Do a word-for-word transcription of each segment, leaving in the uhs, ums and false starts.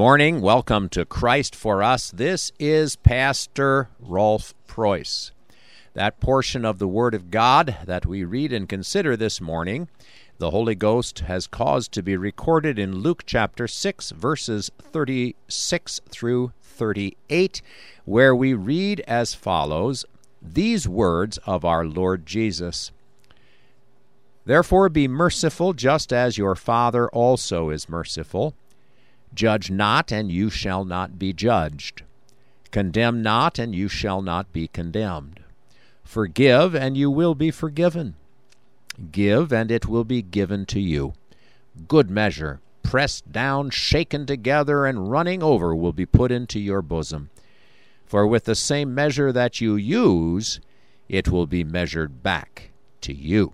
morning. Welcome to Christ for Us. This is Pastor Rolf Preuss. That portion of the Word of God that we read and consider this morning, the Holy Ghost has caused to be recorded in Luke chapter six, verses thirty-six through thirty-eight, where we read as follows these words of our Lord Jesus. Therefore be merciful, just as your Father also is merciful. Judge not, and you shall not be judged. Condemn not, and you shall not be condemned. Forgive, and you will be forgiven. Give, and it will be given to you. Good measure, pressed down, shaken together, and running over will be put into your bosom. For with the same measure that you use, it will be measured back to you.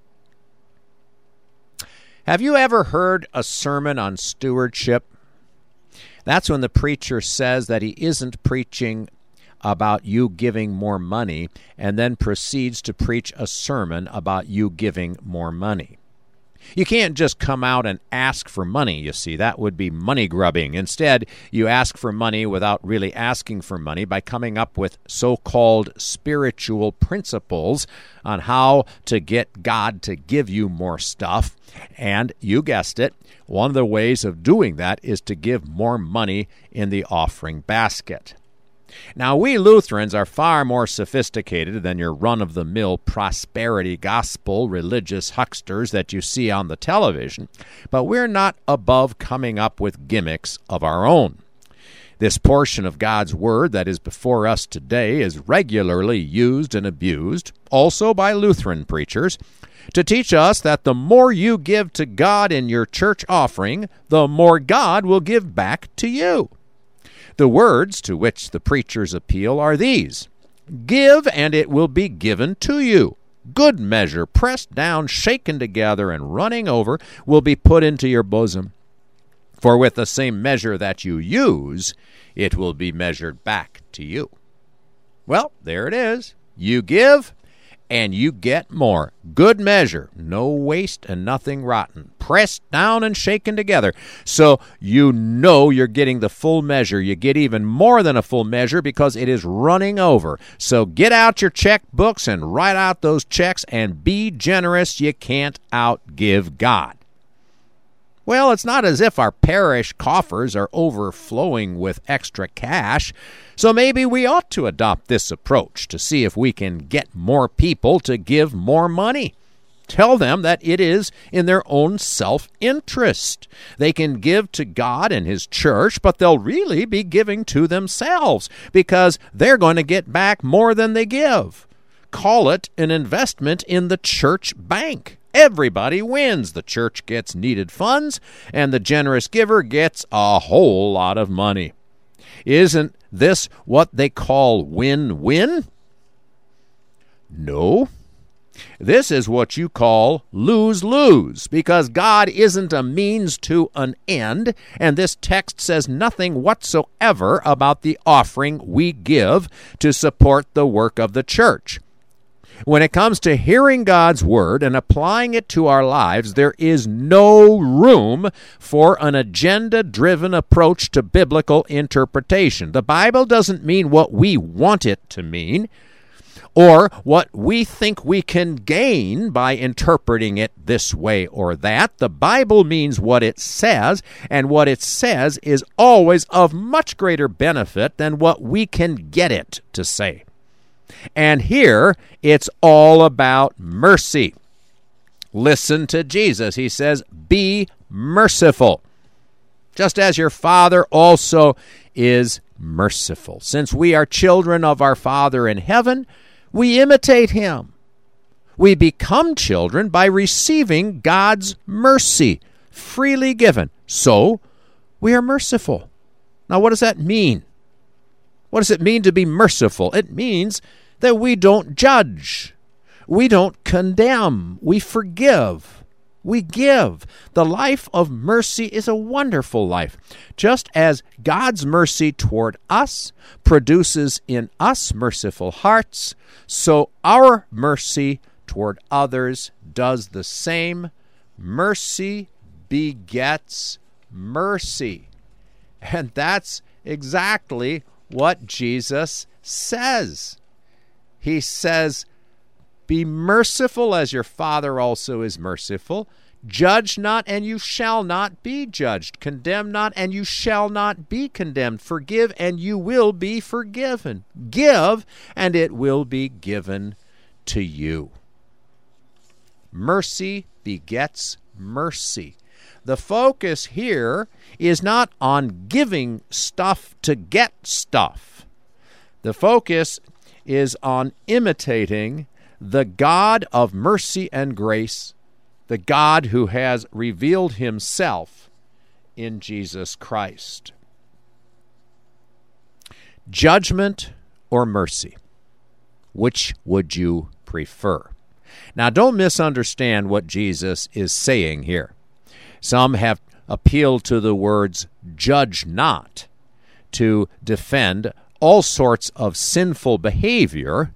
Have you ever heard a sermon on stewardship? That's when the preacher says that he isn't preaching about you giving more money and then proceeds to preach a sermon about you giving more money. You can't just come out and ask for money, you see. That would be money grubbing. Instead, you ask for money without really asking for money by coming up with so-called spiritual principles on how to get God to give you more stuff. And you guessed it, one of the ways of doing that is to give more money in the offering basket. Now, we Lutherans are far more sophisticated than your run-of-the-mill prosperity gospel religious hucksters that you see on the television, but we're not above coming up with gimmicks of our own. This portion of God's Word that is before us today is regularly used and abused, also by Lutheran preachers, to teach us that the more you give to God in your church offering, the more God will give back to you. The words to which the preachers appeal are these: give, and it will be given to you. Good measure, pressed down, shaken together, and running over, will be put into your bosom. For with the same measure that you use, it will be measured back to you. Well, there it is. You give, and you get more. Good measure, no waste and nothing rotten, pressed down and shaken together. So you know you're getting the full measure. You get even more than a full measure because it is running over. So get out your checkbooks and write out those checks and be generous. You can't outgive God. Well, it's not as if our parish coffers are overflowing with extra cash, so maybe we ought to adopt this approach to see if we can get more people to give more money. Tell them that it is in their own self-interest. They can give to God and His church, but they'll really be giving to themselves because they're going to get back more than they give. Call it an investment in the church bank. Everybody wins. The church gets needed funds, and the generous giver gets a whole lot of money. Isn't this what they call win-win? No. This is what you call lose-lose, because God isn't a means to an end, and this text says nothing whatsoever about the offering we give to support the work of the church. When it comes to hearing God's Word and applying it to our lives, there is no room for an agenda-driven approach to biblical interpretation. The Bible doesn't mean what we want it to mean or what we think we can gain by interpreting it this way or that. The Bible means what it says, and what it says is always of much greater benefit than what we can get it to say. And here, it's all about mercy. Listen to Jesus. He says, be merciful, just as your Father also is merciful. Since we are children of our Father in heaven, we imitate Him. We become children by receiving God's mercy, freely given. So, we are merciful. Now, what does that mean? What does it mean to be merciful? It means that we don't judge. We don't condemn. We forgive. We give. The life of mercy is a wonderful life. Just as God's mercy toward us produces in us merciful hearts, so our mercy toward others does the same. Mercy begets mercy. And that's exactly what Jesus says. He says, be merciful as your Father also is merciful. Judge not, and you shall not be judged. Condemn not, and you shall not be condemned. Forgive, and you will be forgiven. Give, and it will be given to you. Mercy begets mercy. The focus here is not on giving stuff to get stuff. The focus is on imitating the God of mercy and grace, the God who has revealed himself in Jesus Christ. Judgment or mercy? Which would you prefer? Now, don't misunderstand what Jesus is saying here. Some have appealed to the words judge not to defend all sorts of sinful behavior,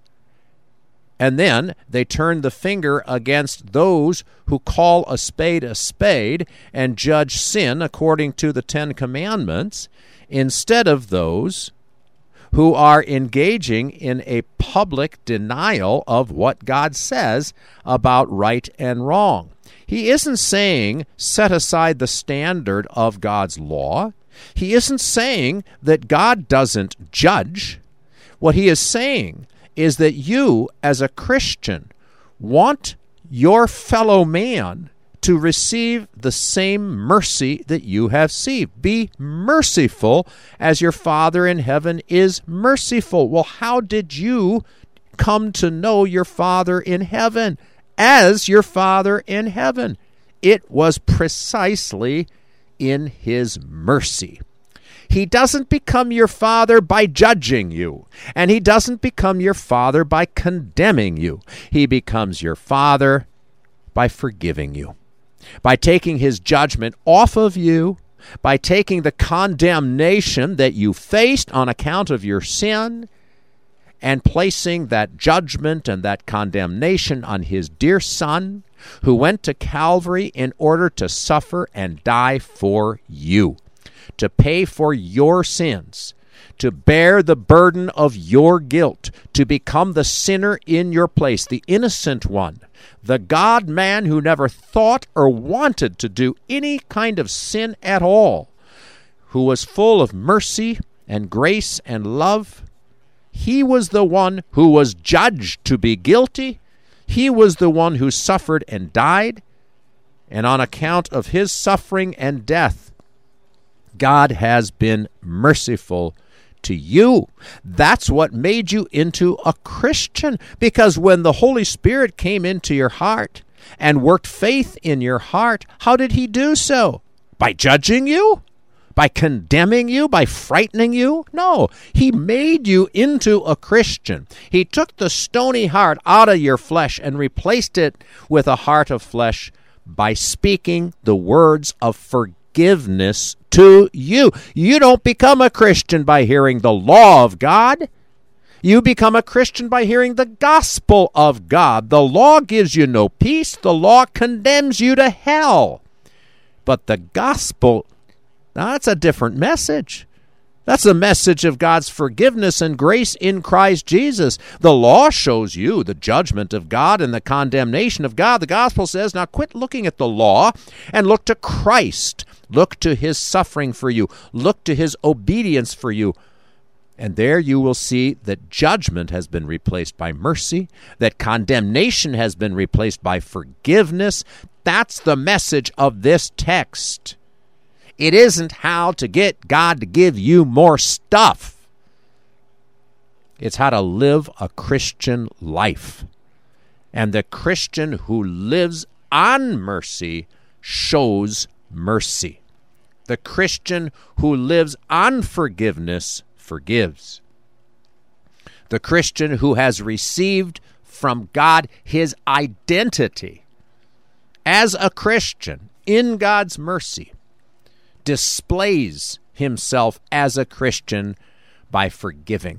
and then they turn the finger against those who call a spade a spade and judge sin according to the Ten Commandments, instead of those who are engaging in a public denial of what God says about right and wrong. He isn't saying set aside the standard of God's law. He isn't saying that God doesn't judge. What he is saying is that you, as a Christian, want your fellow man to receive the same mercy that you have received. Be merciful as your Father in heaven is merciful. Well, how did you come to know your Father in heaven as your Father in heaven? It was precisely in his mercy. He doesn't become your Father by judging you, and he doesn't become your Father by condemning you. He becomes your Father by forgiving you, by taking his judgment off of you, by taking the condemnation that you faced on account of your sin, and placing that judgment and that condemnation on his dear Son, who went to Calvary in order to suffer and die for you, to pay for your sins, to bear the burden of your guilt, to become the sinner in your place, the innocent one, the God-man who never thought or wanted to do any kind of sin at all, who was full of mercy and grace and love. He was the one who was judged to be guilty. He was the one who suffered and died. And on account of his suffering and death, God has been merciful to you. That's what made you into a Christian, because when the Holy Spirit came into your heart and worked faith in your heart, how did he do so? By judging you? By condemning you? By frightening you? No, he made you into a Christian. He took the stony heart out of your flesh and replaced it with a heart of flesh by speaking the words of forgiveness to you. You don't become a Christian by hearing the law of God. You become a Christian by hearing the gospel of God. The law gives you no peace. The law condemns you to hell. But the gospel, now that's a different message. That's the message of God's forgiveness and grace in Christ Jesus. The law shows you the judgment of God and the condemnation of God. The gospel says, now quit looking at the law and look to Christ. Look to his suffering for you. Look to his obedience for you. And there you will see that judgment has been replaced by mercy, that condemnation has been replaced by forgiveness. That's the message of this text. It isn't how to get God to give you more stuff. It's how to live a Christian life. And the Christian who lives on mercy shows mercy. The Christian who lives on forgiveness forgives. The Christian who has received from God his identity as a Christian in God's mercy displays himself as a Christian by forgiving,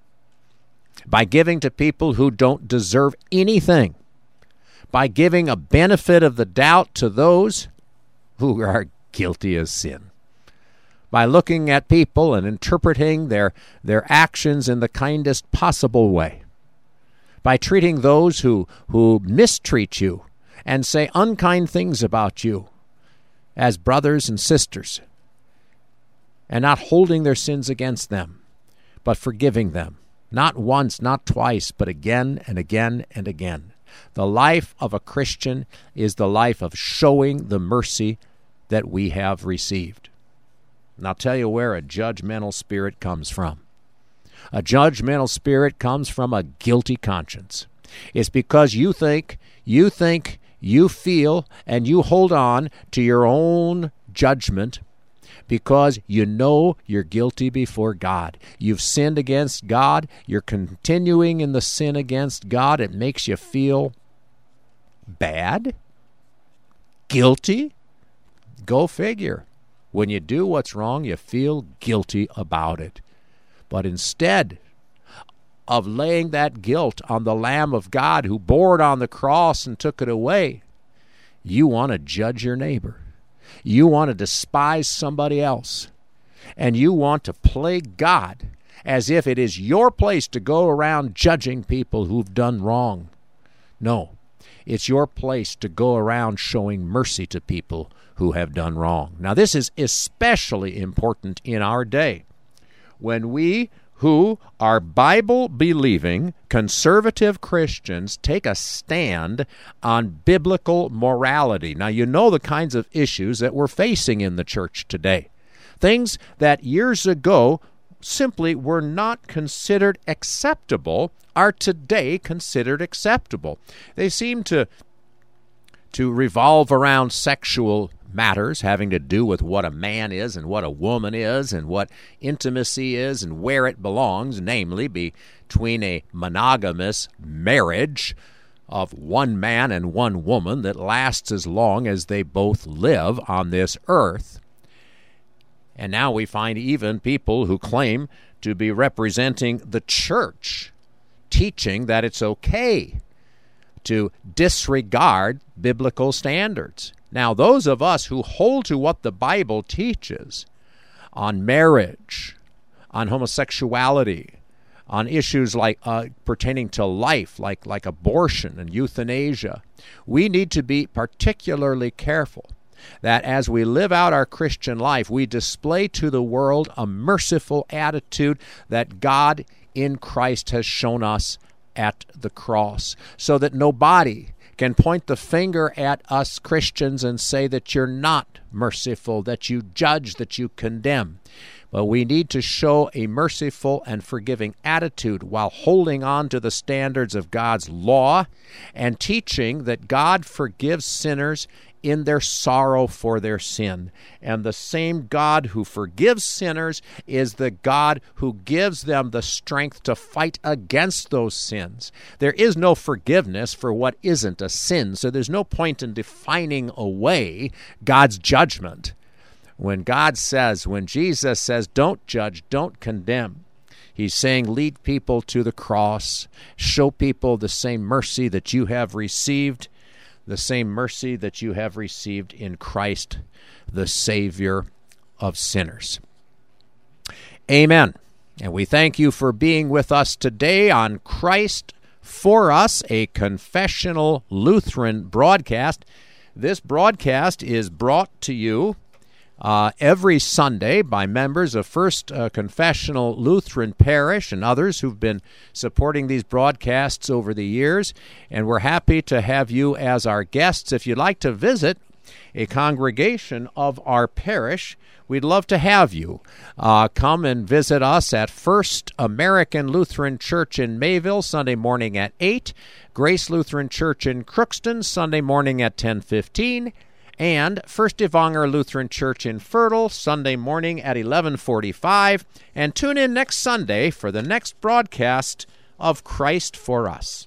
by giving to people who don't deserve anything, by giving a benefit of the doubt to those who are guilty of sin, by looking at people and interpreting their, their actions in the kindest possible way, by treating those who, who mistreat you and say unkind things about you as brothers and sisters, and not holding their sins against them, but forgiving them, not once, not twice, but again and again and again. The life of a Christian is the life of showing the mercy that we have received. And I'll tell you where a judgmental spirit comes from. A judgmental spirit comes from a guilty conscience. It's because you think, you think, you feel, and you hold on to your own judgment because you know you're guilty before God. You've sinned against God. You're continuing in the sin against God. It makes you feel bad, guilty. Go figure. When you do what's wrong, you feel guilty about it. But instead of laying that guilt on the Lamb of God who bore it on the cross and took it away, you want to judge your neighbor. You want to despise somebody else. And you want to play God as if it is your place to go around judging people who've done wrong. No, it's your place to go around showing mercy to people who have done wrong. Now, this is especially important in our day, when we who are Bible-believing, conservative Christians take a stand on biblical morality. Now, you know the kinds of issues that we're facing in the church today. Things that years ago simply were not considered acceptable are today considered acceptable. They seem to, to revolve around sexual matters having to do with what a man is and what a woman is and what intimacy is and where it belongs, namely between a monogamous marriage of one man and one woman that lasts as long as they both live on this earth. And now we find even people who claim to be representing the church teaching that it's okay to disregard biblical standards. Now, those of us who hold to what the Bible teaches on marriage, on homosexuality, on issues like uh, pertaining to life, like, like abortion and euthanasia, we need to be particularly careful that as we live out our Christian life, we display to the world a merciful attitude that God in Christ has shown us at the cross, so that nobody can point the finger at us Christians and say that you're not merciful, that you judge, that you condemn. But we need to show a merciful and forgiving attitude while holding on to the standards of God's law and teaching that God forgives sinners in their sorrow for their sin. And the same God who forgives sinners is the God who gives them the strength to fight against those sins. There is no forgiveness for what isn't a sin, so there's no point in defining away God's judgment. When God says, when Jesus says, don't judge, don't condemn, He's saying, lead people to the cross, show people the same mercy that you have received, the same mercy that you have received in Christ, the Savior of sinners. Amen. And we thank you for being with us today on Christ for Us, a confessional Lutheran broadcast. This broadcast is brought to you Uh, every Sunday by members of First uh, Confessional Lutheran Parish and others who've been supporting these broadcasts over the years, and we're happy to have you as our guests. If you'd like to visit a congregation of our parish, we'd love to have you. Uh, come and visit us at First American Lutheran Church in Mayville, Sunday morning at eight, Grace Lutheran Church in Crookston, Sunday morning at ten fifteen, and First Evanger Lutheran Church in Fertile, Sunday morning at eleven forty-five. And tune in next Sunday for the next broadcast of Christ for Us.